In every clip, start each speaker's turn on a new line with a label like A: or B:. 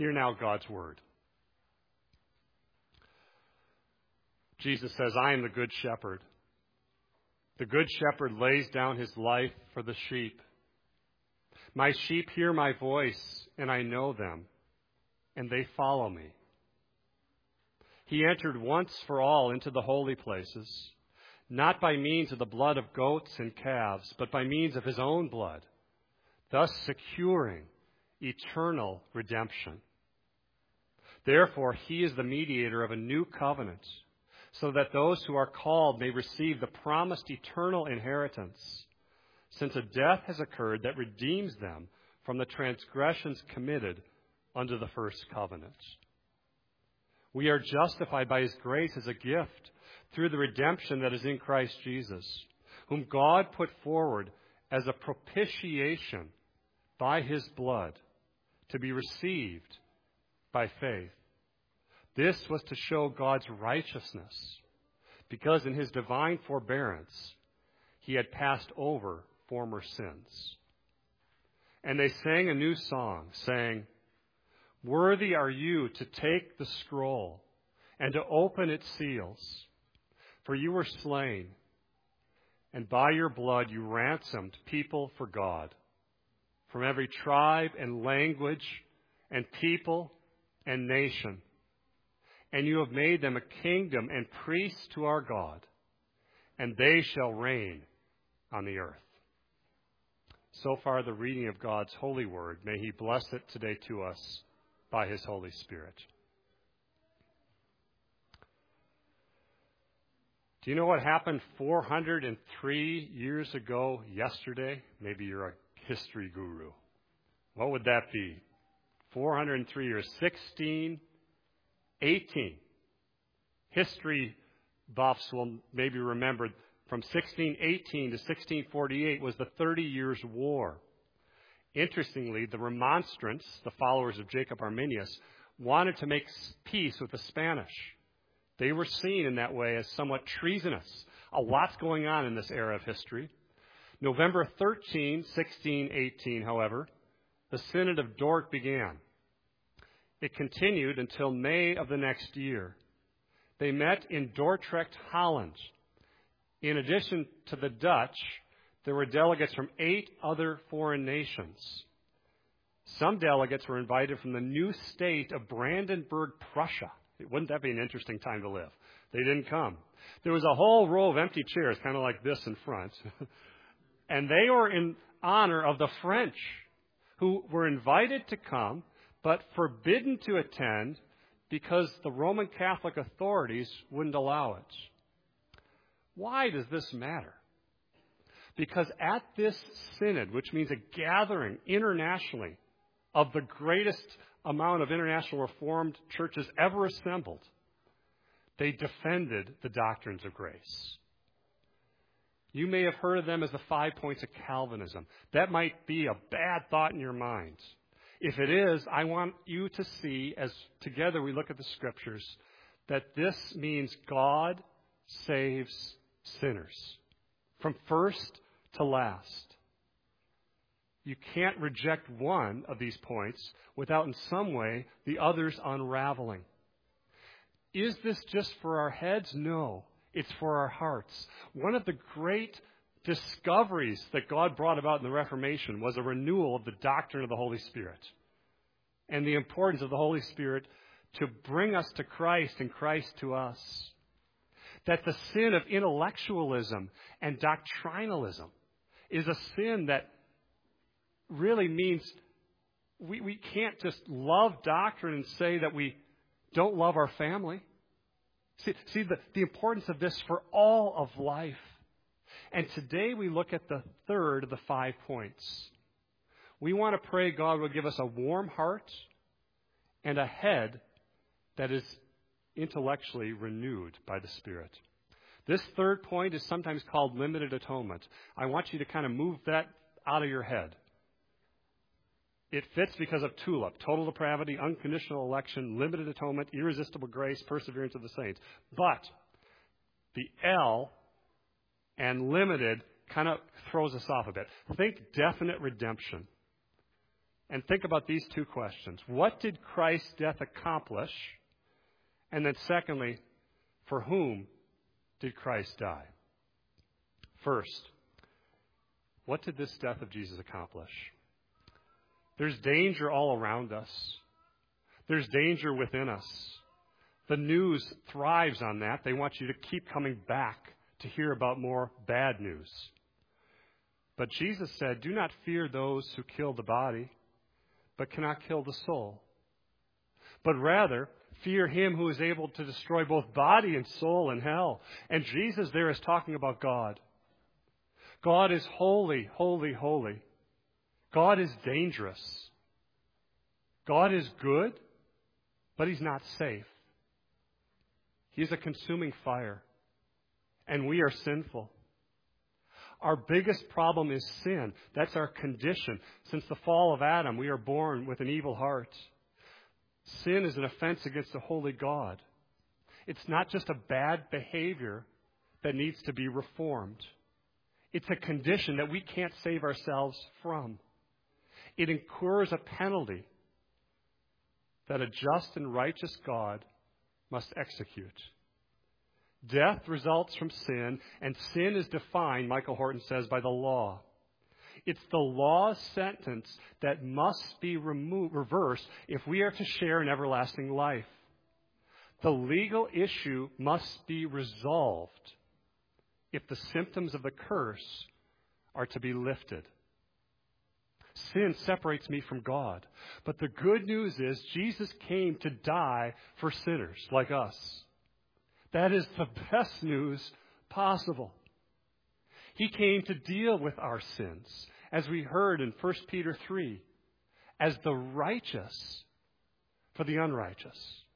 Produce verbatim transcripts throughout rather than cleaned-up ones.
A: Hear now God's word. Jesus says, I am the good shepherd. The good shepherd lays down his life for the sheep. My sheep hear my voice, and I know them, and they follow me. He entered once for all into the holy places, not by means of the blood of goats and calves, but by means of his own blood, thus securing eternal redemption. Therefore, he is the mediator of a new covenant, so that those who are called may receive the promised eternal inheritance, since a death has occurred that redeems them from the transgressions committed under the first covenant. We are justified by his grace as a gift through the redemption that is in Christ Jesus, whom God put forward as a propitiation by his blood to be received by faith. This was to show God's righteousness, because in his divine forbearance he had passed over former sins. And they sang a new song, saying, Worthy are you to take the scroll and to open its seals, for you were slain, and by your blood you ransomed people for God, from every tribe and language and people and nation. And you have made them a kingdom and priests to our God, and they shall reign on the earth. So far, the reading of God's holy word. May he bless it today to us by his Holy Spirit. Do you know what happened four hundred three years ago yesterday? Maybe you're a history guru. What would that be? four hundred three years. sixteen eighteen. History buffs will maybe remember from sixteen eighteen to sixteen forty-eight was the Thirty Years' War. Interestingly, the Remonstrants, the followers of Jacob Arminius, wanted to make peace with the Spanish. They were seen in that way as somewhat treasonous. A lot's going on in this era of history. November thirteenth, sixteen eighteen, however, the Synod of Dort began. It continued until May of the next year. They met in Dordrecht, Holland. In addition to the Dutch, there were delegates from eight other foreign nations. Some delegates were invited from the new state of Brandenburg, Prussia. Wouldn't that be an interesting time to live? They didn't come. There was a whole row of empty chairs, kind of like this in front. And they were in honor of the French, who were invited to come, but forbidden to attend because the Roman Catholic authorities wouldn't allow it. Why does this matter? Because at this synod, which means a gathering internationally of the greatest amount of international Reformed churches ever assembled, they defended the doctrines of grace. You may have heard of them as the five points of Calvinism. That might be a bad thought in your mind. If it is, I want you to see, as together we look at the Scriptures, that this means God saves sinners from first to last. You can't reject one of these points without in some way the others unraveling. Is this just for our heads? No, it's for our hearts. One of the great discoveries that God brought about in the Reformation was a renewal of the doctrine of the Holy Spirit and the importance of the Holy Spirit to bring us to Christ and Christ to us. That the sin of intellectualism and doctrinalism is a sin that really means we, we can't just love doctrine and say that we don't love our family. See, see the, the importance of this for all of life. And today we look at the third of the five points. We want to pray God will give us a warm heart and a head that is intellectually renewed by the Spirit. This third point is sometimes called limited atonement. I want you to kind of move that out of your head. It fits because of TULIP, total depravity, unconditional election, limited atonement, irresistible grace, perseverance of the saints. But the L and limited kind of throws us off a bit. Think definite redemption. and think about these two questions. What did Christ's death accomplish? And then secondly, for whom did Christ die? First, what did this death of Jesus accomplish? There's danger all around us. There's danger within us. The news thrives on that. They want you to keep coming back to hear about more bad news. But Jesus said, do not fear those who kill the body, but cannot kill the soul. But rather, fear him who is able to destroy both body and soul in hell. And Jesus there is talking about God. God is holy, holy, holy. God is dangerous. God is good, but he's not safe. He's a consuming fire, and we are sinful. Our biggest problem is sin. That's our condition. Since the fall of Adam, we are born with an evil heart. Sin is an offense against the holy God. It's not just a bad behavior that needs to be reformed. It's a condition that we can't save ourselves from. It incurs a penalty that a just and righteous God must execute. Death results from sin, and sin is defined, Michael Horton says, by the law. It's the law's sentence that must be removed, reversed if we are to share in everlasting life. The legal issue must be resolved if the symptoms of the curse are to be lifted. Sin separates me from God. But the good news is Jesus came to die for sinners like us. That is the best news possible. He came to deal with our sins, as we heard in First Peter three, as the righteous for the unrighteous.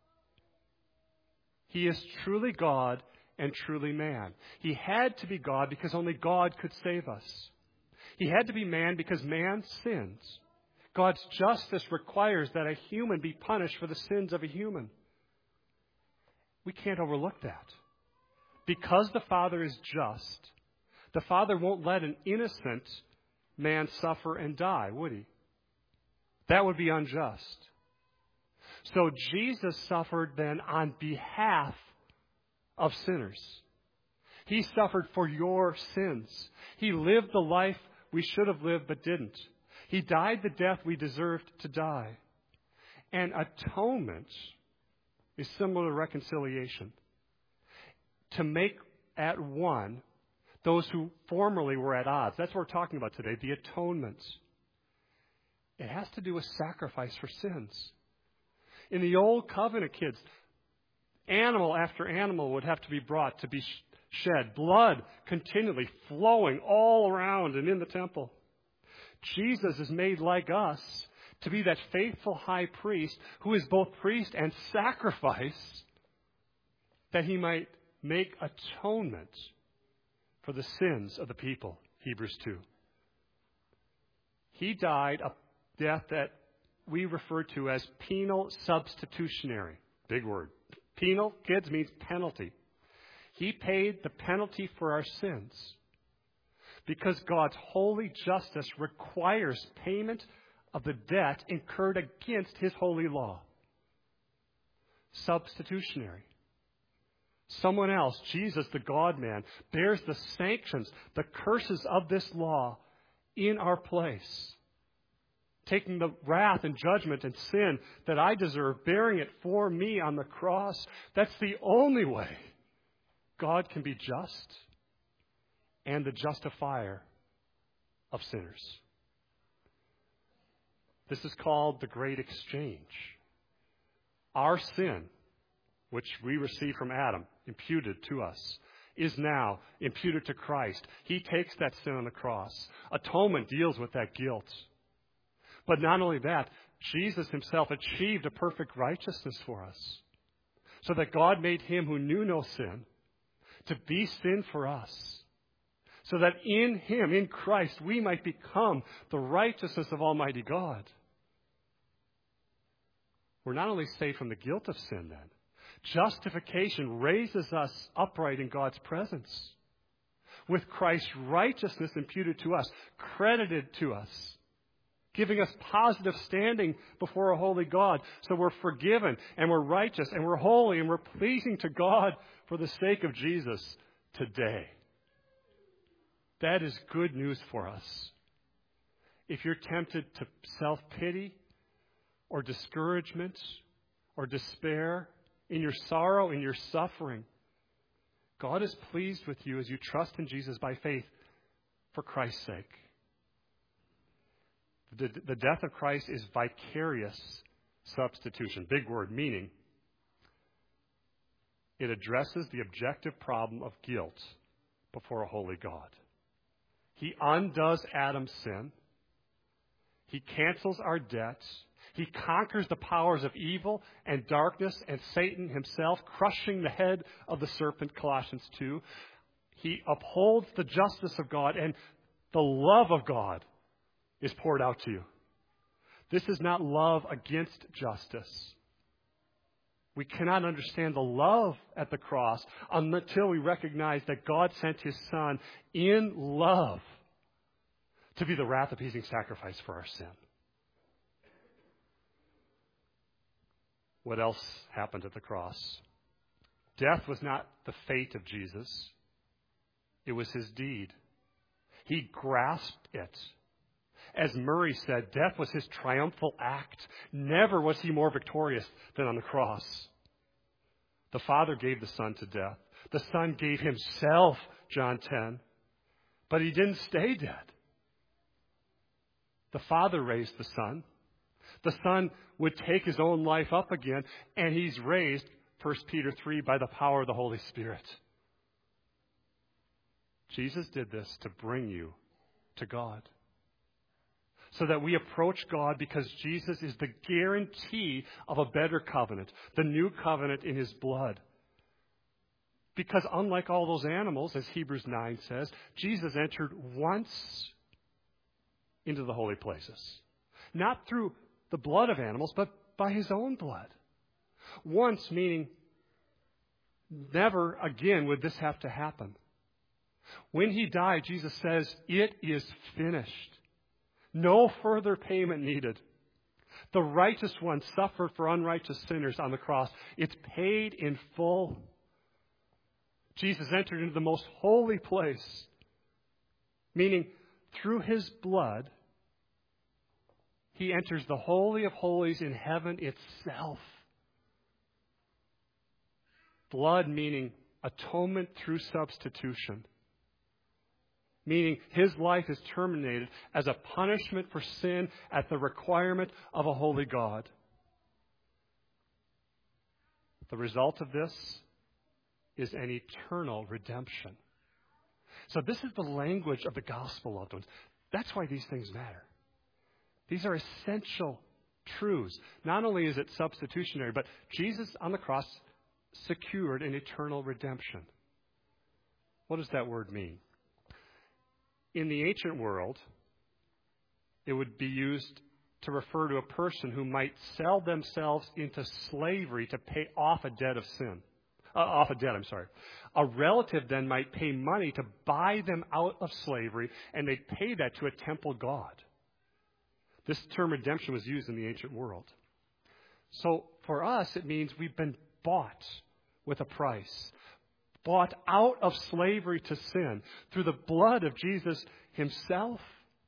A: He is truly God and truly man. He had to be God because only God could save us. He had to be man because man sins. God's justice requires that a human be punished for the sins of a human. We can't overlook that. Because the Father is just, the Father won't let an innocent man suffer and die, would he? That would be unjust. So Jesus suffered then on behalf of sinners. He suffered for your sins. He lived the life we should have lived but didn't. He died the death we deserved to die. And atonement is similar to reconciliation. To make at one those who formerly were at odds. That's what we're talking about today, the atonement. It has to do with sacrifice for sins. In the old covenant, kids, animal after animal would have to be brought to be shed. Blood continually flowing all around and in the temple. Jesus is made like us to be that faithful high priest who is both priest and sacrifice, that he might make atonement for the sins of the people. Hebrews two. He died a death that we refer to as penal substitutionary. Big word. Penal, kids, means penalty. He paid the penalty for our sins because God's holy justice requires payment of the debt incurred against his holy law. Substitutionary. Someone else, Jesus, the God-man, bears the sanctions, the curses of this law in our place. Taking the wrath and judgment and sin that I deserve, bearing it for me on the cross. That's the only way God can be just and the justifier of sinners. This is called the Great Exchange. Our sin, which we receive from Adam, imputed to us, is now imputed to Christ. He takes that sin on the cross. Atonement deals with that guilt. But not only that, Jesus himself achieved a perfect righteousness for us, so that God made him who knew no sin to be sin for us, so that in him, in Christ, we might become the righteousness of Almighty God. We're not only saved from the guilt of sin then, justification raises us upright in God's presence, with Christ's righteousness imputed to us, credited to us giving us positive standing before a holy God. So we're forgiven and we're righteous and we're holy and we're pleasing to God for the sake of Jesus today. That is good news for us. If you're tempted to self-pity or discouragement or despair in your sorrow, in your suffering, God is pleased with you as you trust in Jesus by faith for Christ's sake. The, the death of Christ is vicarious substitution. Big word, meaning it addresses the objective problem of guilt before a holy God. He undoes Adam's sin. He cancels our debts. He conquers the powers of evil and darkness and Satan himself, crushing the head of the serpent, Colossians two. He upholds the justice of God, and the love of God is poured out to you. This is not love against justice. We cannot understand the love at the cross until we recognize that God sent His Son in love to be the wrath-appeasing sacrifice for our sin. What else happened at the cross? Death was not the fate of Jesus. It was His deed. He grasped it. As Murray said, death was His triumphal act. Never was He more victorious than on the cross. The Father gave the Son to death. The Son gave Himself, John ten. But He didn't stay dead. The Father raised the Son. The Son would take His own life up again, and He's raised, First Peter three, by the power of the Holy Spirit. Jesus did this to bring you to God, so that we approach God because Jesus is the guarantee of a better covenant, the new covenant in His blood. Because unlike all those animals, as Hebrews nine says, Jesus entered once into the holy places. Not through the blood of animals, but by His own blood. Once, meaning never again would this have to happen. When He died, Jesus says, "It is finished." No further payment needed. The righteous one suffered for unrighteous sinners on the cross. It's paid in full. Jesus entered into the most holy place, meaning through His blood, He enters the Holy of Holies in heaven itself. Blood meaning atonement through substitution. Meaning His life is terminated as a punishment for sin at the requirement of a holy God. The result of this is an eternal redemption. So this is the language of the gospel, loved ones. That's why these things matter. These are essential truths. Not only is it substitutionary, but Jesus on the cross secured an eternal redemption. What does that word mean? In the ancient world, it would be used to refer to a person who might sell themselves into slavery to pay off a debt of sin. Uh, off a debt, I'm sorry. A relative then might pay money to buy them out of slavery, and they'd pay that to a temple god. This term redemption was used in the ancient world. So for us, it means we've been bought with a price. Bought out of slavery to sin through the blood of Jesus Himself.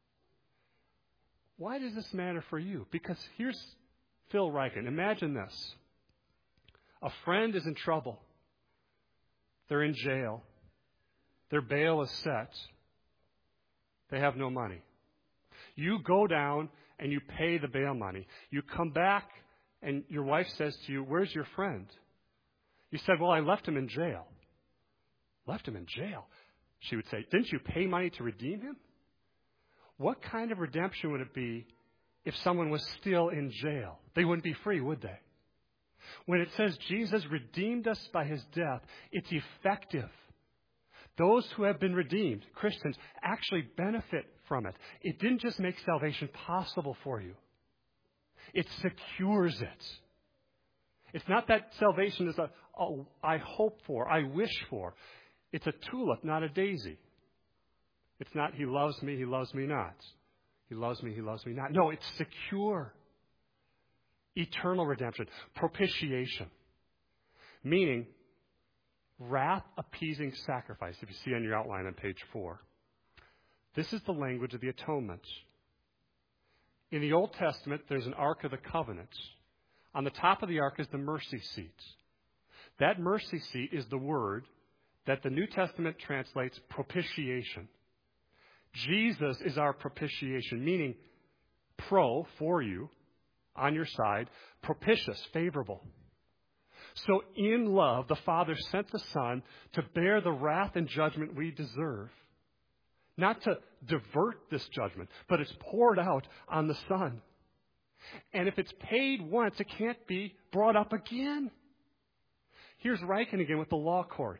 A: Why does this matter for you? Because here's Phil Riken. Imagine this. A friend is in trouble. They're in jail. Their bail is set. They have no money. You go down and you pay the bail money. You come back and your wife says to you, "Where's your friend?" You said, "Well, I left him in jail." Left him in jail. She would say, "Didn't you pay money to redeem him?" What kind of redemption would it be if someone was still in jail? They wouldn't be free, would they? When it says Jesus redeemed us by His death, it's effective. Those who have been redeemed, Christians, actually benefit from it. It didn't just make salvation possible for you. It secures it. It's not that salvation is a, oh, I hope for, I wish for. It's a tulip, not a daisy. It's not He loves me, He loves me not. He loves me, he loves me not. No, it's secure. Eternal redemption. Propitiation. Meaning, wrath-appeasing sacrifice, if you see on your outline on page four. This is the language of the atonement. In the Old Testament, there's an Ark of the Covenant. On the top of the Ark is the mercy seat. That mercy seat is the word that the New Testament translates propitiation. Jesus is our propitiation, meaning pro, for you, on your side, propitious, favorable. So in love, the Father sent the Son to bear the wrath and judgment we deserve. Not to divert this judgment, but it's poured out on the Son. And if it's paid once, it can't be brought up again. Here's Reichen again with the law court.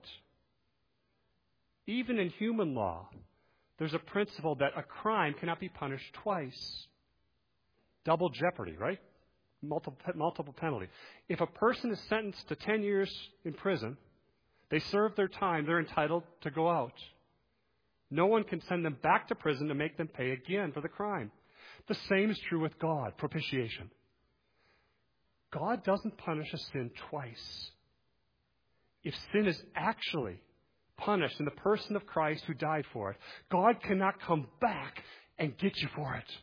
A: Even in human law, there's a principle that a crime cannot be punished twice. Double jeopardy, right? Multiple, multiple penalty. If a person is sentenced to ten years in prison, they serve their time, they're entitled to go out. No one can send them back to prison to make them pay again for the crime. The same is true with God, propitiation. God doesn't punish a sin twice. If sin is actually punished in the person of Christ who died for it, God cannot come back and get you for it.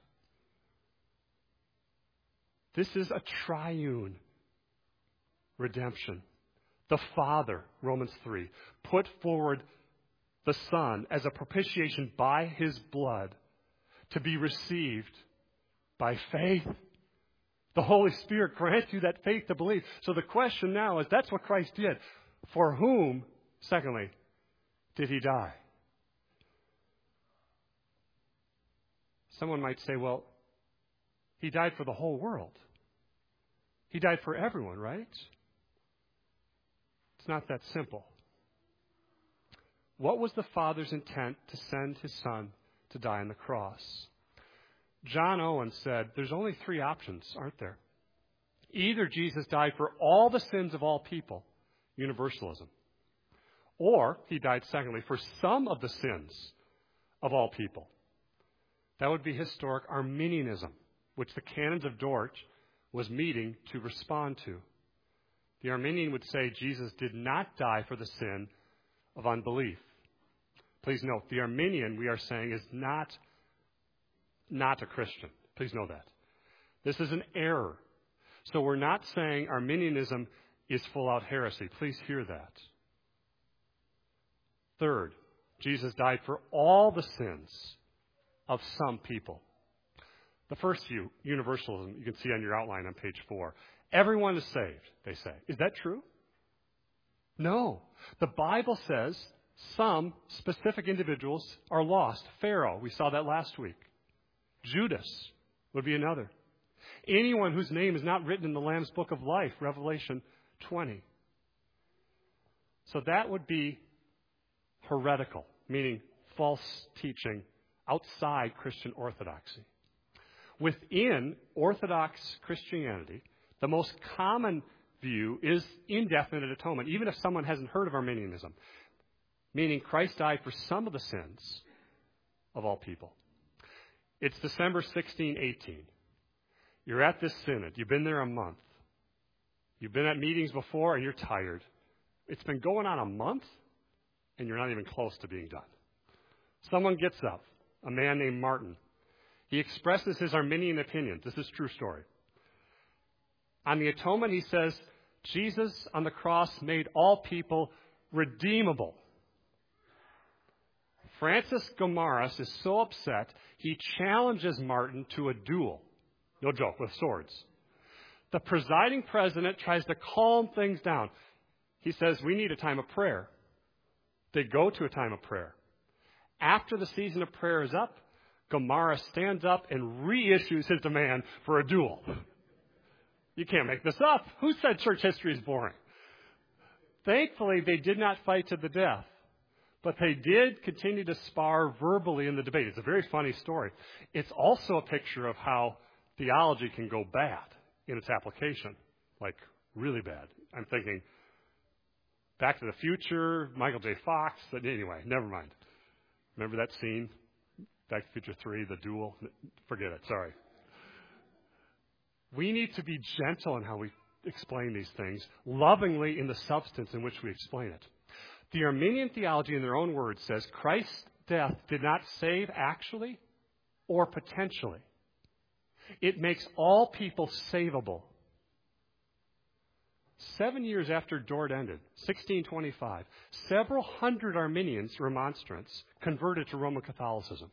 A: This is a triune redemption. The Father, Romans three, put forward the Son as a propitiation by His blood to be received by faith. The Holy Spirit grants you that faith to believe. So the question now is, that's what Christ did. For whom, secondly, did He die? Someone might say, well, He died for the whole world. He died for everyone, right? It's not that simple. What was the Father's intent to send His Son to die on the cross? John Owen said, there's only three options, aren't there? Either Jesus died for all the sins of all people, universalism, or He died, secondly, for some of the sins of all people. That would be historic Arminianism, which the Canons of Dort was meeting to respond to. The Arminian would say Jesus did not die for the sin of unbelief. Please note, the Arminian, we are saying, is not, not a Christian. Please know that. This is an error. So we're not saying Arminianism is full-out heresy. Please hear that. Third, Jesus died for all the sins of some people. The first view, universalism, you can see on your outline on page four. Everyone is saved, they say. Is that true? No. The Bible says some specific individuals are lost. Pharaoh, we saw that last week. Judas would be another. Anyone whose name is not written in the Lamb's Book of Life, Revelation twenty. So that would be heretical, meaning false teaching outside Christian orthodoxy. Within Orthodox Christianity, the most common view is indefinite atonement, even if someone hasn't heard of Arminianism, meaning Christ died for some of the sins of all people. It's December sixteen eighteen. You're at this synod. You've been there a month. You've been at meetings before and you're tired. It's been going on a month and you're not even close to being done. Someone gets up, a man named Martin. He expresses his Arminian opinion. This is a true story. On the atonement, he says, Jesus on the cross made all people redeemable. Francis Gomarus is so upset, he challenges Martin to a duel. No joke, with swords. The presiding president tries to calm things down. He says, we need a time of prayer. They go to a time of prayer. After the season of prayer is up, Gomarus stands up and reissues his demand for a duel. You can't make this up. Who said church history is boring? Thankfully, they did not fight to the death, but they did continue to spar verbally in the debate. It's a very funny story. It's also a picture of how theology can go bad in its application, like really bad. I'm thinking Back to the Future, Michael J. Fox, but anyway, never mind. Remember that scene? Back to the Future three, the duel. Forget it. Sorry. We need to be gentle in how we explain these things, lovingly in the substance in which we explain it. The Arminian theology, in their own words, says Christ's death did not save actually or potentially. It makes all people savable. Seven years after Dort ended, sixteen twenty-five, several hundred Arminians, remonstrants, converted to Roman Catholicism.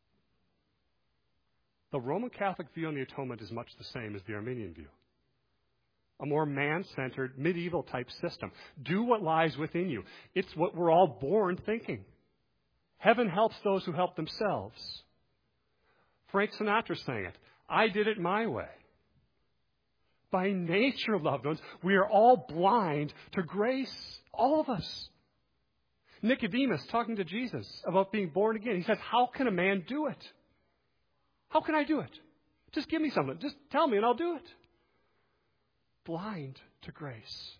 A: The Roman Catholic view on the atonement is much the same as the Arminian view. A more man-centered, medieval-type system. Do what lies within you. It's what we're all born thinking. Heaven helps those who help themselves. Frank Sinatra sang it. I did it my way. By nature, loved ones, we are all blind to grace. All of us. Nicodemus, talking to Jesus about being born again, he says, how can a man do it? How can I do it? Just give me something. Just tell me and I'll do it. Blind to grace.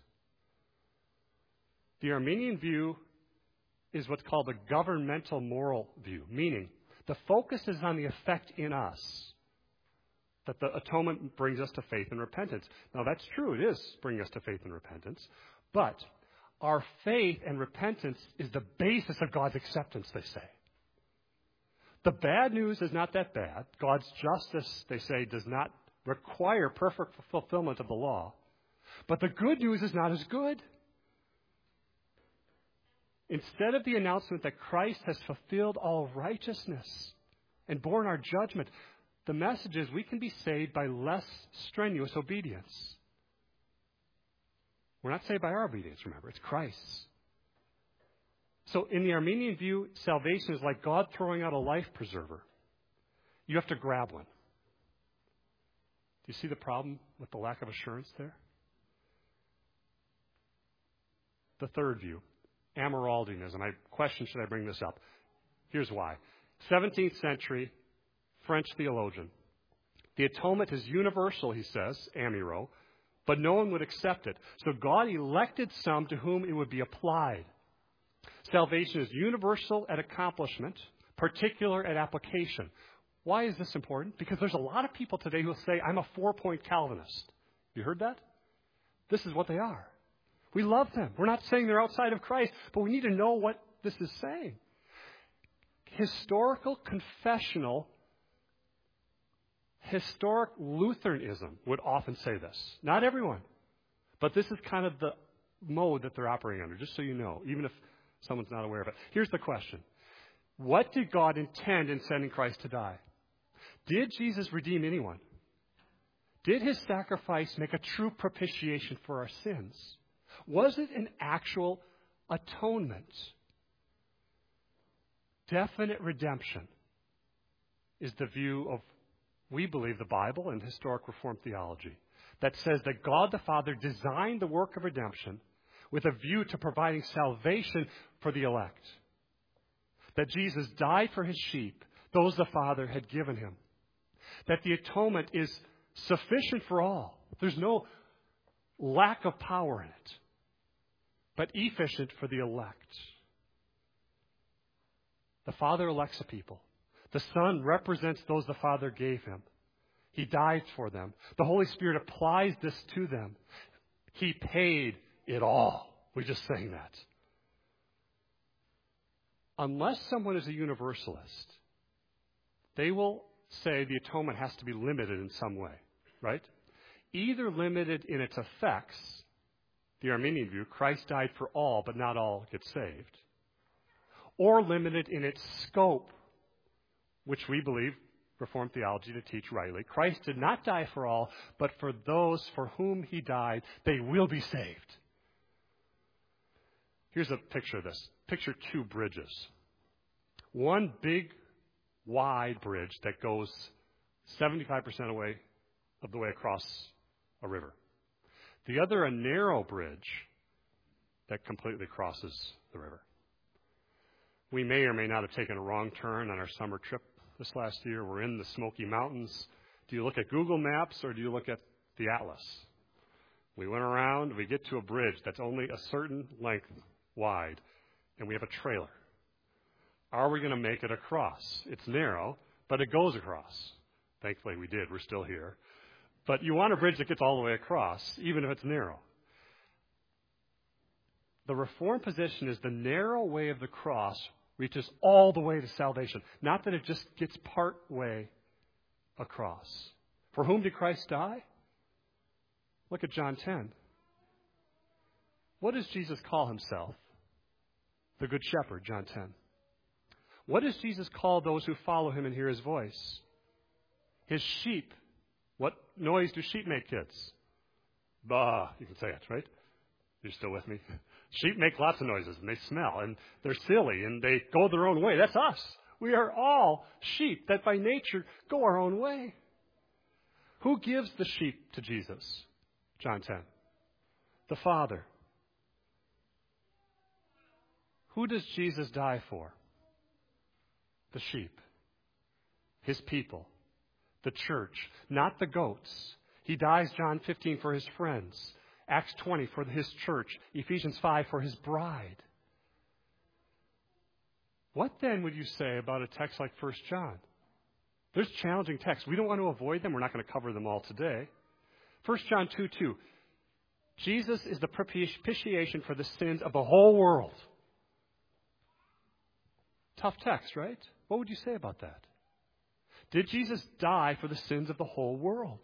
A: The Arminian view is what's called a governmental moral view, meaning the focus is on the effect in us that the atonement brings us to faith and repentance. Now, that's true. It is bringing us to faith and repentance. But our faith and repentance is the basis of God's acceptance, they say. The bad news is not that bad. God's justice, they say, does not require perfect fulfillment of the law. But the good news is not as good. Instead of the announcement that Christ has fulfilled all righteousness and borne our judgment, the message is we can be saved by less strenuous obedience. We're not saved by our obedience, remember. It's Christ's. So in the Arminian view, salvation is like God throwing out a life preserver. You have to grab one. Do you see the problem with the lack of assurance there? The third view, Amyraldianism. I question, should I bring this up? Here's why. seventeenth century French theologian. The atonement is universal, he says, Amyro, but no one would accept it. So God elected some to whom it would be applied. Salvation is universal at accomplishment, particular at application. Why is this important? Because there's a lot of people today who will say, I'm a four-point Calvinist. You heard that? This is what they are. We love them. We're not saying they're outside of Christ, but we need to know what this is saying. Historical, confessional, historic Lutheranism would often say this. Not everyone. But this is kind of the mode that they're operating under, just so you know, even if someone's not aware of it. Here's the question. What did God intend in sending Christ to die? Did Jesus redeem anyone? Did his sacrifice make a true propitiation for our sins? Was it an actual atonement? Definite redemption is the view of, we believe, the Bible and historic Reformed theology that says that God the Father designed the work of redemption with a view to providing salvation for the elect. That Jesus died for his sheep, those the Father had given him. That the atonement is sufficient for all. There's no lack of power in it, but efficient for the elect. The Father elects a people. The Son represents those the Father gave him. He died for them. The Holy Spirit applies this to them. He paid it all. We just sang that. Unless someone is a universalist, they will say the atonement has to be limited in some way, right? Either limited in its effects, the Arminian view, Christ died for all, but not all get saved. Or limited in its scope, which we believe, Reformed theology to teach rightly. Christ did not die for all, but for those for whom he died, they will be saved. Here's a picture of this. Picture two bridges. One big, wide bridge that goes seventy-five percent away of the way across a river. The other, a narrow bridge that completely crosses the river. We may or may not have taken a wrong turn on our summer trip this last year. We're in the Smoky Mountains. Do you look at Google Maps or do you look at the Atlas? We went around. We get to a bridge that's only a certain length wide, and we have a trailer. Are we going to make it across? It's narrow, but it goes across. Thankfully, we did. We're still here. But you want a bridge that gets all the way across, even if it's narrow. The Reformed position is the narrow way of the cross reaches all the way to salvation. Not that it just gets part way across. For whom did Christ die? Look at John ten. What does Jesus call himself? The Good Shepherd, John ten. What does Jesus call those who follow him and hear his voice? His sheep. What noise do sheep make, kids? Bah, you can say it, right? You're still with me? Sheep make lots of noises, and they smell, and they're silly, and they go their own way. That's us. We are all sheep that by nature go our own way. Who gives the sheep to Jesus? John ten. The Father. Who does Jesus die for? The sheep. His people. The church. Not the goats. He dies, John fifteen, for his friends. Acts twenty for his church. Ephesians five for his bride. What then would you say about a text like First John? There's challenging texts. We don't want to avoid them. We're not going to cover them all today. First John two two. Jesus is the propitiation for the sins of the whole world. Tough text, right? What would you say about that? Did Jesus die for the sins of the whole world?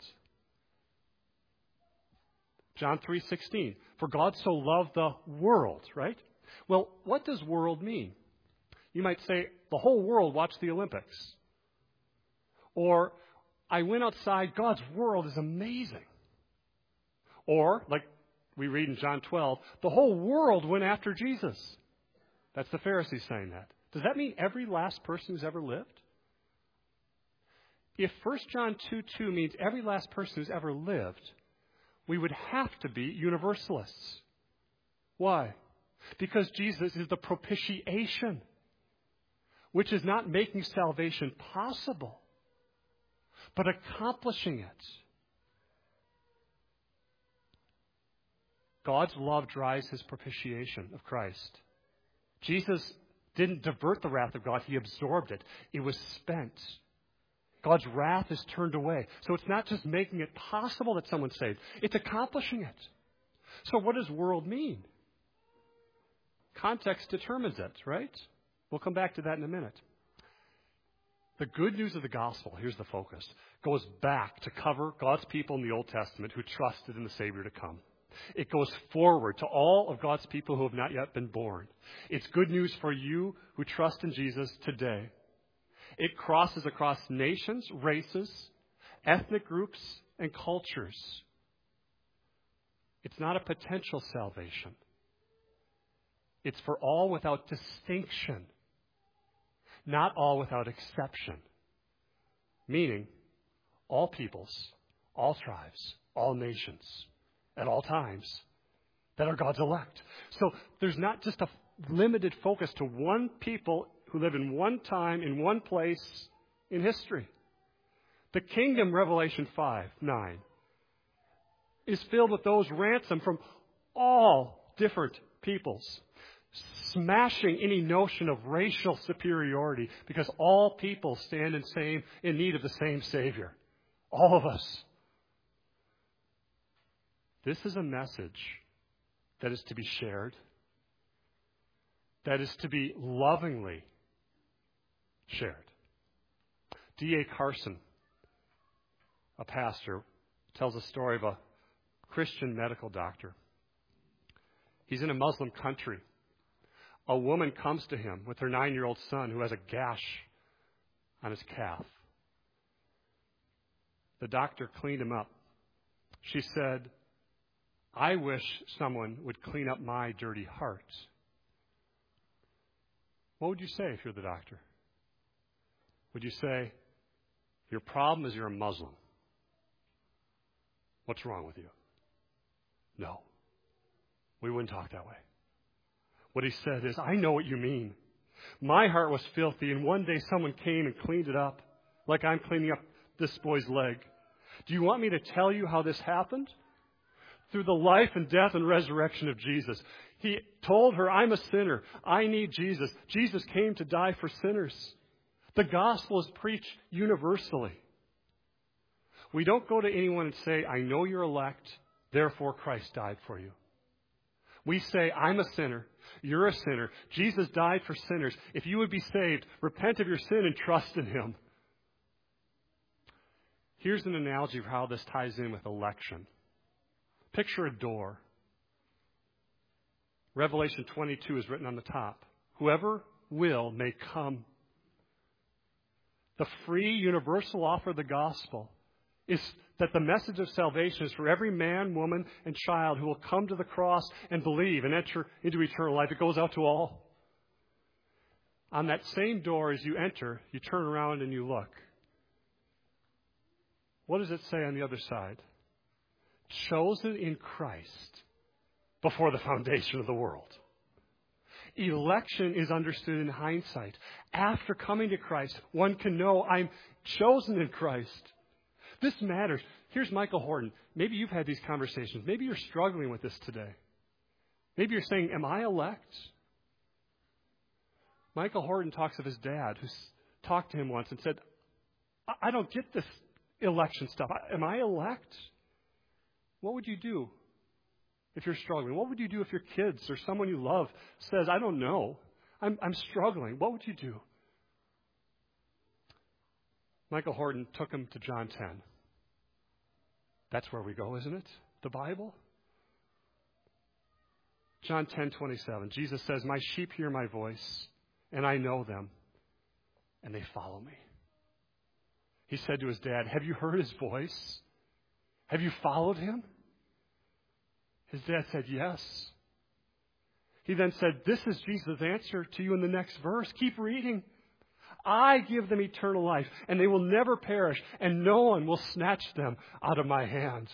A: John three sixteen. For God so loved the world, right? Well, what does world mean? You might say, the whole world watched the Olympics. Or, I went outside, God's world is amazing. Or, like we read in John twelve, the whole world went after Jesus. That's the Pharisees saying that. Does that mean every last person who's ever lived? If First John two two means every last person who's ever lived, we would have to be universalists. Why? Because Jesus is the propitiation, which is not making salvation possible, but accomplishing it. God's love drives his propitiation of Christ. Jesus didn't divert the wrath of God. He absorbed it. It was spent. God's wrath is turned away. So it's not just making it possible that someone's saved. It's accomplishing it. So what does world mean? Context determines it, right? We'll come back to that in a minute. The good news of the gospel, here's the focus, goes back to cover God's people in the Old Testament who trusted in the Savior to come. It goes forward to all of God's people who have not yet been born. It's good news for you who trust in Jesus today. It crosses across nations, races, ethnic groups, and cultures. It's not a potential salvation. It's for all without distinction, not all without exception. Meaning, all peoples, all tribes, all nations, at all times, that are God's elect. So there's not just a limited focus to one people who live in one time, in one place in history. The kingdom, Revelation five nine, is filled with those ransomed from all different peoples, smashing any notion of racial superiority because all people stand in same in need of the same Savior. All of us. This is a message that is to be shared, that is to be lovingly shared. D A Carson, a pastor, tells a story of a Christian medical doctor. He's in a Muslim country. A woman comes to him with her nine-year-old son who has a gash on his calf. The doctor cleaned him up. She said, I wish someone would clean up my dirty heart. What would you say if you're the doctor? Would you say, your problem is you're a Muslim? What's wrong with you? No. We wouldn't talk that way. What he said is, I know what you mean. My heart was filthy, and one day someone came and cleaned it up, like I'm cleaning up this boy's leg. Do you want me to tell you how this happened? through the life and death and resurrection of Jesus. He told her, I'm a sinner. I need Jesus. Jesus came to die for sinners. The gospel is preached universally. We don't go to anyone and say, I know you're elect, therefore Christ died for you. We say, I'm a sinner. You're a sinner. Jesus died for sinners. If you would be saved, repent of your sin and trust in Him. Here's an analogy of how this ties in with election. Picture a door. Revelation twenty-two is written on the top. Whoever will may come. The free universal offer of the gospel is that the message of salvation is for every man, woman, and child who will come to the cross and believe and enter into eternal life. It goes out to all. On that same door, as you enter, you turn around and you look. What does it say on the other side? Chosen in Christ before the foundation of the world. Election is understood in hindsight. After coming to Christ, one can know I'm chosen in Christ. This matters. Here's Michael Horton. Maybe you've had these conversations. Maybe you're struggling with this today. Maybe you're saying, am I elect? Michael Horton talks of his dad who talked to him once and said, I don't get this election stuff. Am I elect? What would you do if you're struggling? What would you do if your kids or someone you love says, I don't know, I'm, I'm struggling? What would you do? Michael Horton took him to John ten. That's where we go, isn't it? The Bible? John ten twenty-seven. Jesus says, my sheep hear my voice, and I know them, and they follow me. He said to his dad, have you heard his voice? Have you followed him? His dad said, yes. He then said, this is Jesus' answer to you in the next verse. Keep reading. I give them eternal life, and they will never perish, and no one will snatch them out of my hand.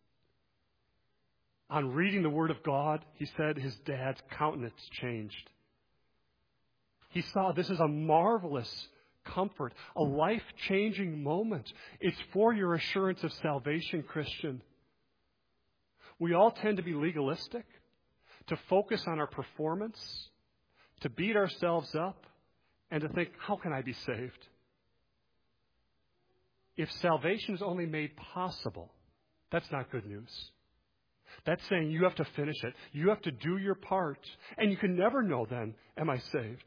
A: On reading the Word of God, he said his dad's countenance changed. He saw this is a marvelous comfort, a life-changing moment. It's for your assurance of salvation, Christian. We all tend to be legalistic, to focus on our performance, to beat ourselves up, and to think, how can I be saved? If salvation is only made possible, that's not good news. That's saying you have to finish it. You have to do your part. And you can never know then, am I saved?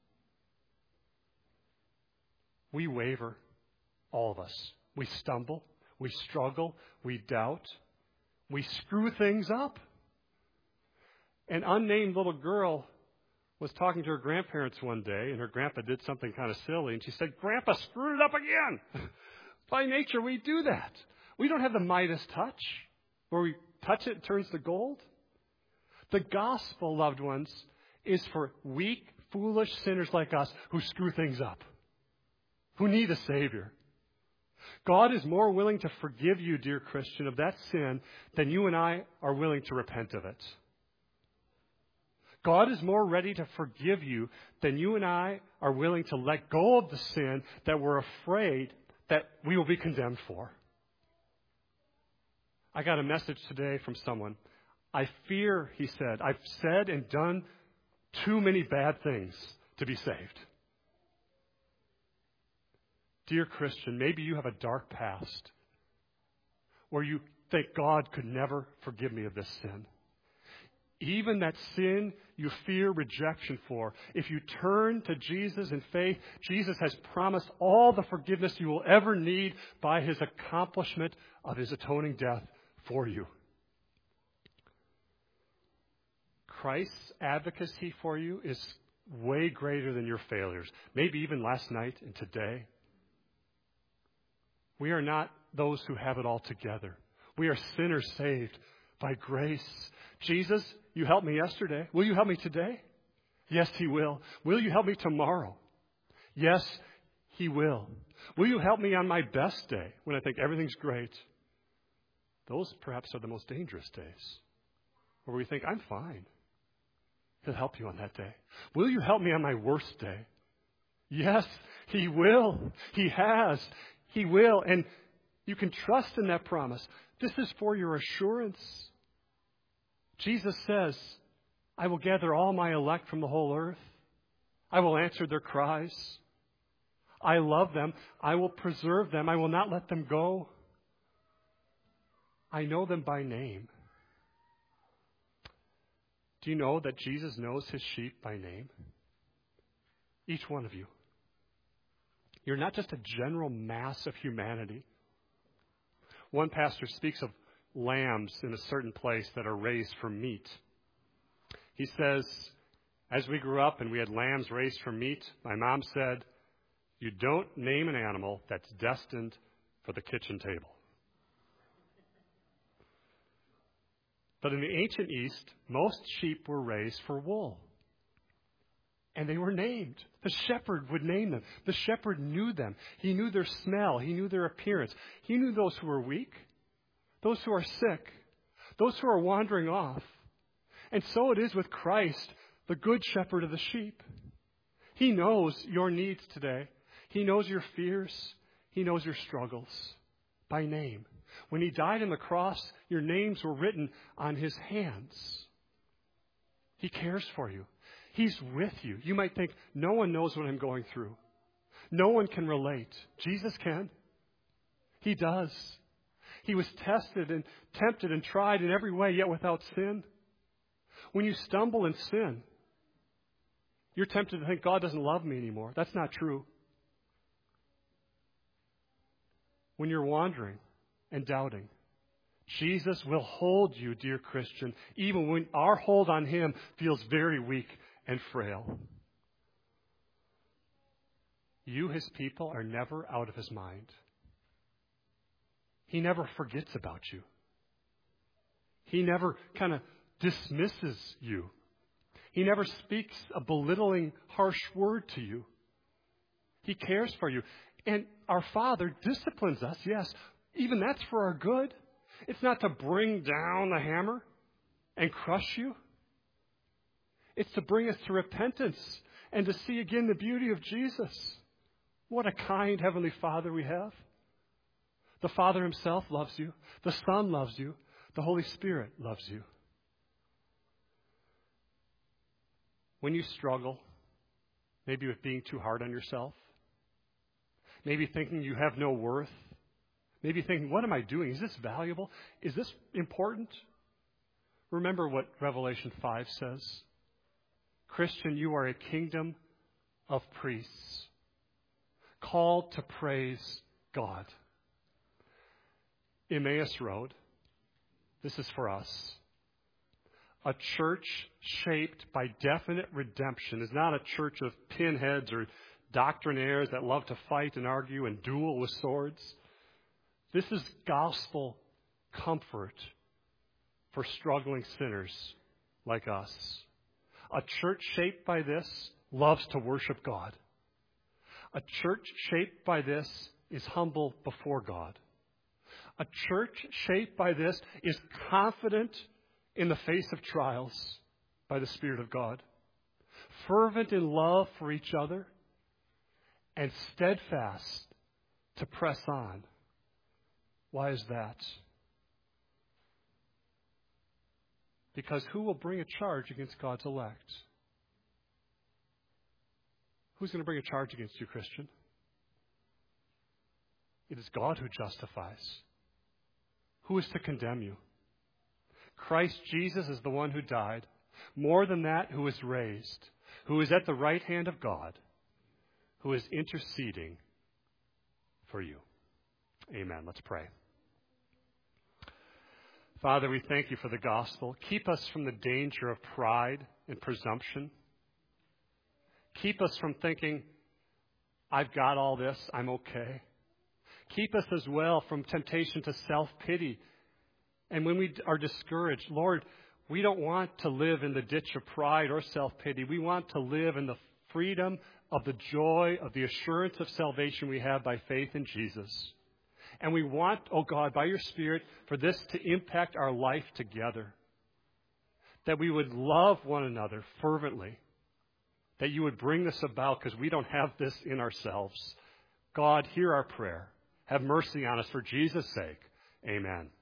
A: We waver, all of us. We stumble. We struggle. We doubt. We screw things up. An unnamed little girl was talking to her grandparents one day, and her grandpa did something kind of silly, and she said, Grandpa screwed it up again. By nature, we do that. We don't have the Midas touch, where we touch it, it turns to gold. The gospel, loved ones, is for weak, foolish sinners like us who screw things up, who need a Savior. God is more willing to forgive you, dear Christian, of that sin than you and I are willing to repent of it. God is more ready to forgive you than you and I are willing to let go of the sin that we're afraid that we will be condemned for. I got a message today from someone. I fear, he said, I've said and done too many bad things to be saved. Dear Christian, maybe you have a dark past where you think God could never forgive me of this sin. Even that sin you fear rejection for, if you turn to Jesus in faith, Jesus has promised all the forgiveness you will ever need by His accomplishment of His atoning death for you. Christ's advocacy for you is way greater than your failures, maybe even last night and today. We are not those who have it all together. We are sinners saved by grace. Jesus, you helped me yesterday. Will you help me today? Yes, He will. Will you help me tomorrow? Yes, He will. Will you help me on my best day when I think everything's great? Those perhaps are the most dangerous days, where we think, I'm fine. He'll help you on that day. Will you help me on my worst day? Yes, He will. He has. He will. And you can trust in that promise. This is for your assurance.
B: Jesus says, I will gather all my elect from the whole earth. I will answer their cries. I love them. I will preserve them. I will not let them go. I know them by name. Do you know that Jesus knows his sheep by name? Each one of you. You're not just a general mass of humanity. One pastor speaks of lambs in a certain place that are raised for meat. He says, as we grew up and we had lambs raised for meat, my mom said, you don't name an animal that's destined for the kitchen table. But in the ancient East, most sheep were raised for wool. And they were named. The shepherd would name them. The shepherd knew them. He knew their smell. He knew their appearance. He knew those who were weak, those who are sick, those who are wandering off. And so it is with Christ, the good shepherd of the sheep. He knows your needs today. He knows your fears. He knows your struggles by name. When he died on the cross, your names were written on his hands. He cares for you. He's with you. You might think, no one knows what I'm going through. No one can relate. Jesus can. He does. He was tested and tempted and tried in every way, yet without sin. When you stumble in sin, you're tempted to think, God doesn't love me anymore. That's not true. When you're wandering and doubting, Jesus will hold you, dear Christian, even when our hold on him feels very weak and frail. You, his people, are never out of his mind. He never forgets about you. He never kind of dismisses you. He never speaks a belittling, harsh word to you. He cares for you. And our Father disciplines us, yes. Even that's for our good. It's not to bring down the hammer and crush you. It's to bring us to repentance and to see again the beauty of Jesus. What a kind Heavenly Father we have. The Father himself loves you. The Son loves you. The Holy Spirit loves you. When you struggle, maybe with being too hard on yourself, maybe thinking you have no worth, maybe thinking, what am I doing? Is this valuable? Is this important? Remember what Revelation five says. Christian, you are a kingdom of priests, called to praise God. Emmaus Road, this is for us. A church shaped by definite redemption is not a church of pinheads or doctrinaires that love to fight and argue and duel with swords. This is gospel comfort for struggling sinners like us. A church shaped by this loves to worship God. A church shaped by this is humble before God. A church shaped by this is confident in the face of trials by the Spirit of God. Fervent in love for each other and steadfast to press on. Why is that? Because who will bring a charge against God's elect? Who's going to bring a charge against you, Christian? It is God who justifies. Who is to condemn you? Christ Jesus is the one who died. More than that, who is raised, who is at the right hand of God, who is interceding for you. Amen. Let's pray. Father, we thank you for the gospel. Keep us from the danger of pride and presumption. Keep us from thinking, I've got all this, I'm okay. Keep us as well from temptation to self-pity. And when we are discouraged, Lord, we don't want to live in the ditch of pride or self-pity. We want to live in the freedom of the joy of the assurance of salvation we have by faith in Jesus. And we want, oh God, by your Spirit, for this to impact our life together. That we would love one another fervently. That you would bring this about because we don't have this in ourselves. God, hear our prayer. Have mercy on us for Jesus' sake. Amen.